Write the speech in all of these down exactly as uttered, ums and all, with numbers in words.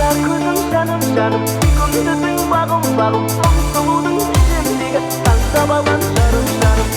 қара көзің жаным жаным сүйкімдісің бағым бағым мың сұлудың ішіндегі таңдап алған жарым жарым.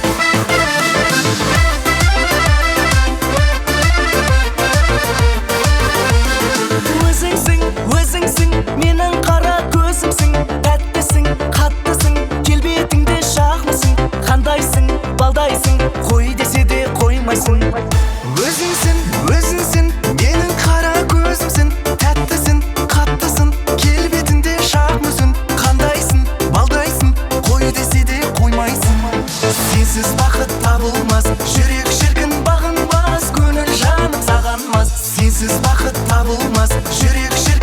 Өзіңсің өзіңсің менің қара көзімсің, тәттісің қаттысың, келбетіңде шағмысың, қандайсың балдайсың, қой десе де қоймайсың. Өзіңсің, өзіңсің, менің қара көзімсің, тәттісің, қаттысың, келбетіңде шағмысың, қандайсың, балдайсың, қой десе де қоймайсың. Сенсіз бақыт табылмас, жүрек шіркін бағынбас, көңіл жаным саған мас. Сенсіз бақыт табылмас, жүрек шіркін